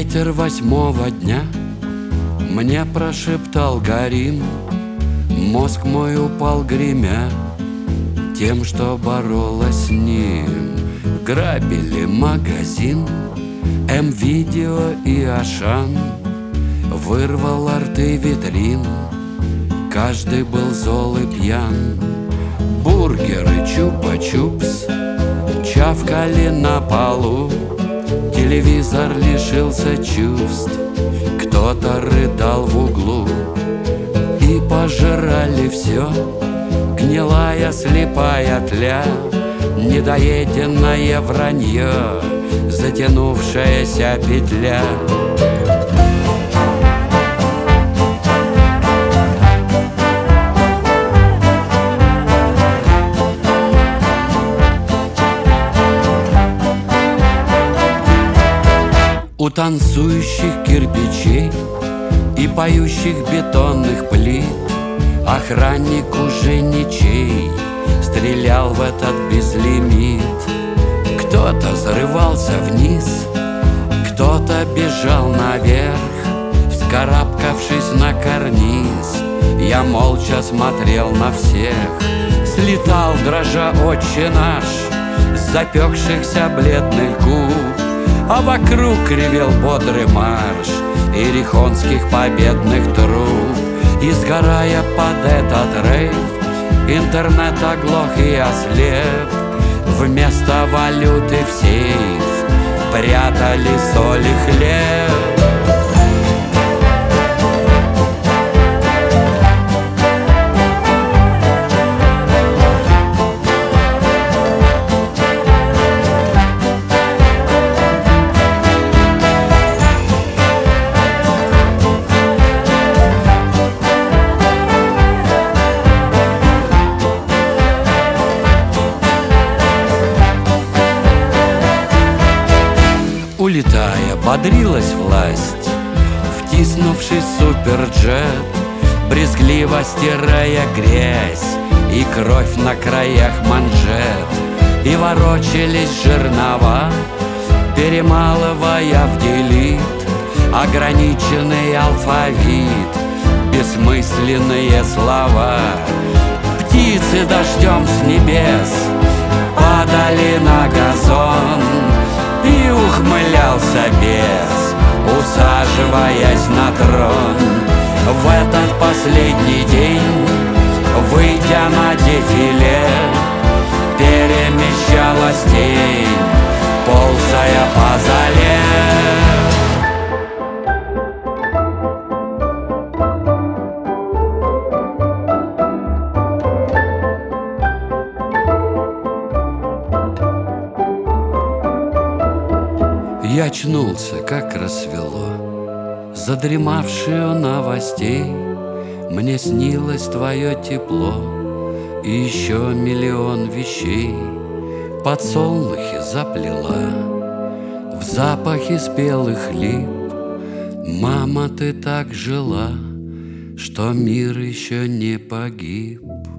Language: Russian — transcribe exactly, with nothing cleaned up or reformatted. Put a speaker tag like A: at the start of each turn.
A: Ветер восьмого дня мне прошептал горим. Мозг мой упал, гремя тем, что боролась с ним. Грабили магазин, М-видео и Ашан. Вырвал арты витрин, каждый был зол и пьян. Бургеры, чупа-чупс чавкали на полу. Телевизор лишился чувств, кто-то рыдал в углу. И пожирали все, гнилая слепая тля, недоеденное вранье, затянувшаяся петля. У танцующих кирпичей и поющих бетонных плит охранник уже ничей стрелял в этот безлимит. Кто-то зарывался вниз, кто-то бежал наверх, вскарабкавшись на карниз. Я молча смотрел на всех. Слетал, дрожа, отче наш с запекшихся бледных губ, а вокруг ревел бодрый марш иерихонских победных труб. И сгорая под этот рейв, интернет оглох и ослеп. Вместо валюты в сейф прятали соль и хлеб. Улетая, бодрилась власть, втиснувшись в суперджет, брезгливо стирая грязь и кровь на краях манжет. И ворочались жернова, перемалывая в делит ограниченный алфавит, бессмысленные слова. Птицы дождем с небес падали на газон, и ухмылялся бес, усаживаясь на трон. В этот последний день, выйдя на дефиле, перемещалась тень, ползая по зале. Я очнулся, как рассвело, задремавший у новостей. Мне снилось твое тепло и еще миллион вещей. Подсолнухи заплела в запахе спелых лип. Мама, ты так жила, что мир еще не погиб.